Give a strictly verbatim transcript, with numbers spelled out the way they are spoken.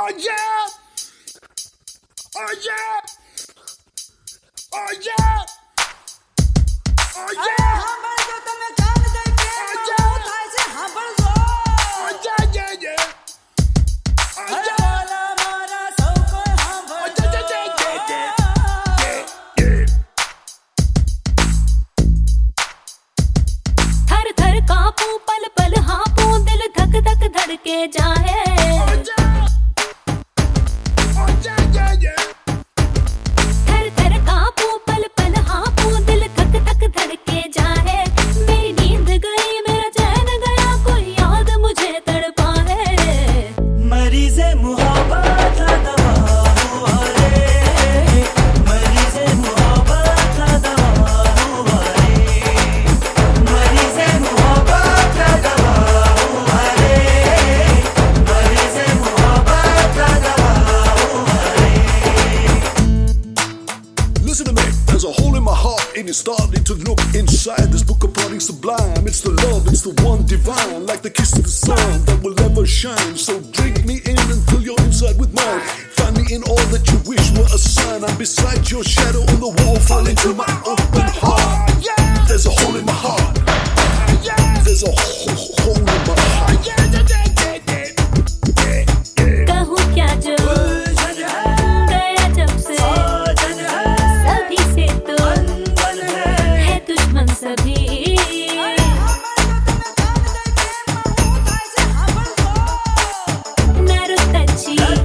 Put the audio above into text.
Oh yeah! Oh yeah! Oh yeah! Oh yeah! थर थर कांपू पल पल हाँपू दिल धक धक धड़के जाए थर थर कांपू पल पल हाँपू दिल धक धक धड़के जाए मेरी नींद गई मेरा चैन गया कोई याद मुझे तड़पा है मरीज़े मुहब्बत का दवा हुआ रे मरीज़े मुहब्बत का दवा हुआ रे मरीज़े मुहब्बत का दवा हुआ रे मरीज़े मुहब्बत का दवा हुआ रे Listen to me, there's a hole in my heart and it started to look inside this book of parting sublime. It's the love, it's the one divine, like the kiss of the sun that will never shine. So drink me in and fill your inside with mine. Find me in all that you wish were a sign. I'm beside your shadow on the wall, fall into my open heart. There's a hole in my heart. There's a ho- hole in my heart. कहूँ क्या जो गया जब से सभी से तो है दुश्मन सभी नरो तची